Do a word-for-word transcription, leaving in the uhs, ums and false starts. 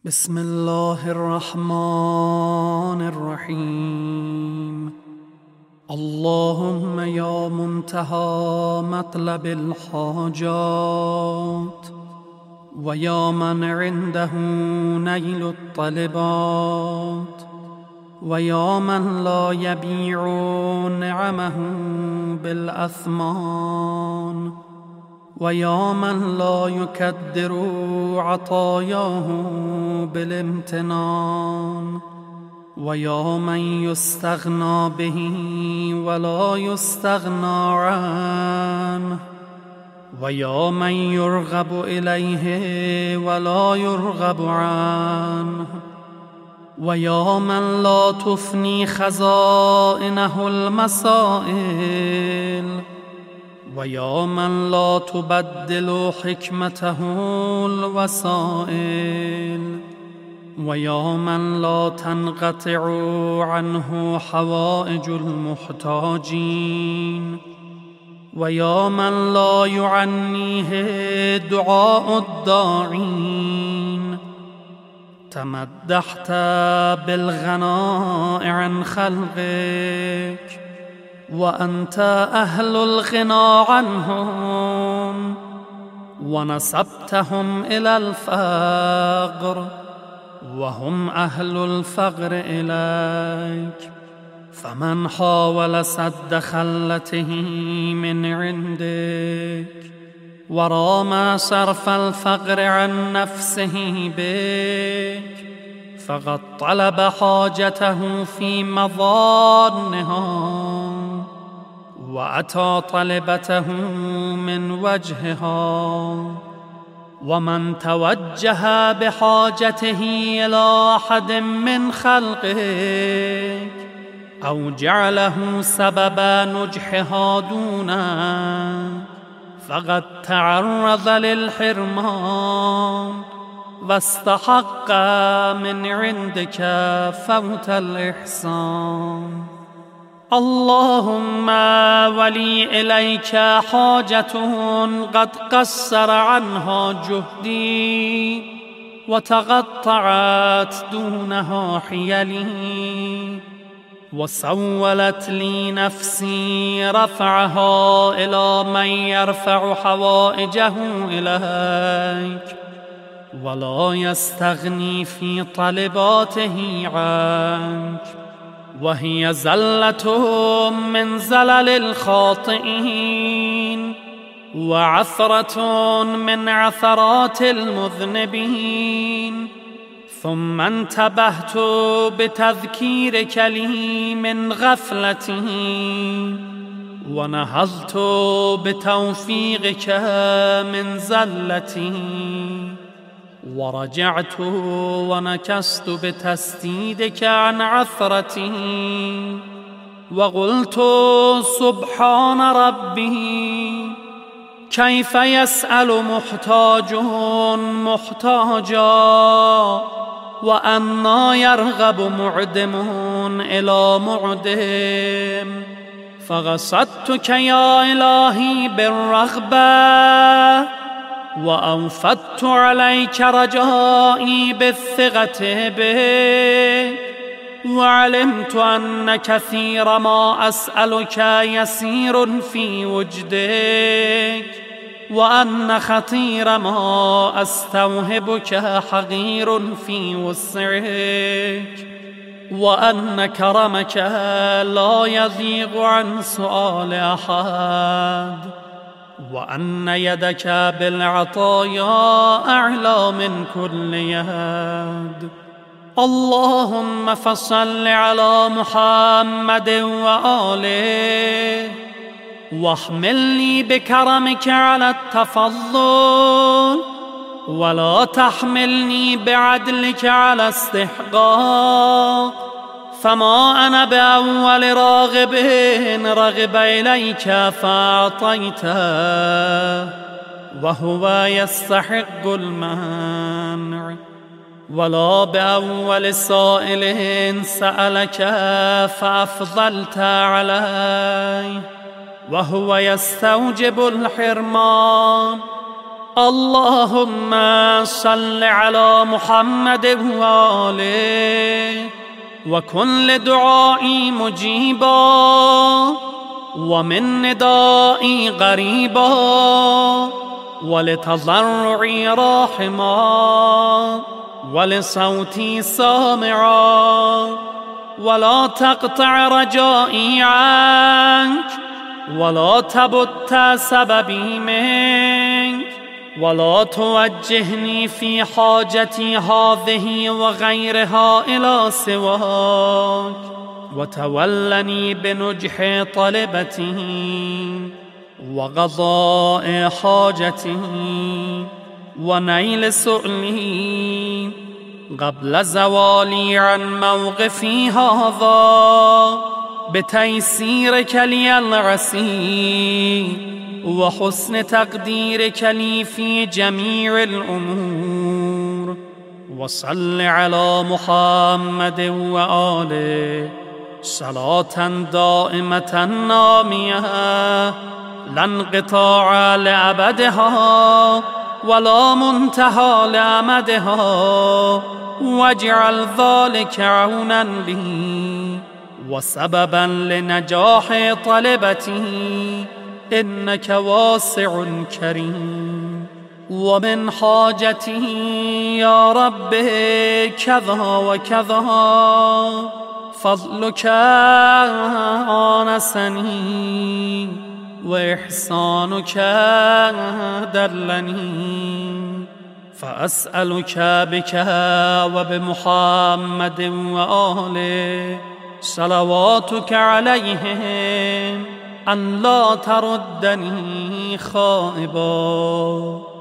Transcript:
بسم الله الرحمن الرحيم. اللهم يا منتهى مطلب الحاجات ويا من عنده نيل الطلبات ويا من لا يبيع نعمه بالأثمان ويا من لا يكدر عطاياه بالامتنان ويا من يستغنى به ولا يستغنى عنه ويا من يرغب إليه ولا يرغب عنه ويا من لا تفني خزائنه المسائل ويا من لا تبدل حكمته الوسائل ويا من لا تنقطع عنه حوائج المحتاجين ويا من لا يعنيه دعاء الداعين تمدحت بالغناء عن خلقك وأنت أهل الغنى عنهم ونسبتهم إلى الفقر وهم أهل الفقر إليك، فمن حاول سد خلته من عندك ورام صرف الفقر عن نفسه بك فقد طلب حاجته في مظانها وأتى طلبته من وجهها. ومن توجه بحاجته إلى أحد من خلقك أو جعله سبب نجحها دونه فقد تعرض للحرمان واستحق من عندك فوت الإحسان. اللهم ولي إليك حاجة قد قصر عنها جهدي وتقطعت دونها حيلي وسولت لي نفسي رفعها إلى من يرفع حوائجه إليك ولا يستغني في طلباته عنك، وهي زلة من زلل الخاطئين وعثرة من عثرات المذنبين. ثم انتبهت بتذكيرك لي من غفلته ونهضت بتوفيقك من زلته ورجعت ونكست بتسديدك عن عثرته وقلت سبحان ربي كيف يسأل محتاج محتاجا وأنا يرغب معدم إلى معدم. فقصدتك يا إلهي بالرغبة وأنفضت عليك رجائي بالثقة بك وعلمت أن كثير ما أسألك يسير في وجدك وأن خطير ما أستوهبك حقير في وسعك وأن كرمك لا يضيق عن سؤال أحد وأن يدك بالعطايا أعلى من كل يد. اللهم فصل على محمد وآله واحملني بكرمك على التفضل ولا تحملني بعدلك على استحقاق، فما أنا بأول راغب رغب إليك فأعطيته وهو يستحق المنع، ولا بأول سائل سألك فأفضلت عليه وهو يستوجب الحرمان، اللهم صل على محمد وآله وكن لدعائي مجيبا ومن ندائي غريبا ولتضرعي راحما ولصوتي سامعا ولا تقطع رجائي عنك ولا تبت سببي منك ولا توجهني في حاجتي هذه وغيرها إلى سواك وتولني بنجح طلبته وقضاء حاجته ونيل سؤله قبل زوالي عن موقفي هذا بتيسيرك لي العسير وحسن تقديرك لي في جميع الأمور. وصل على محمد وآله صلاة دائمة نامية لا انقطاع لأبدها ولا منتهى لأمدها، واجعل ذلك عونا لي وسببا لنجاح طلبته، إنك واسع كريم. ومن حاجته يا رب كذا وكذا، فضلك آنسني وإحسانك دلني، فأسألك بك وبمحمد وآله صلواتك عليهم أن لا تردني خائبا.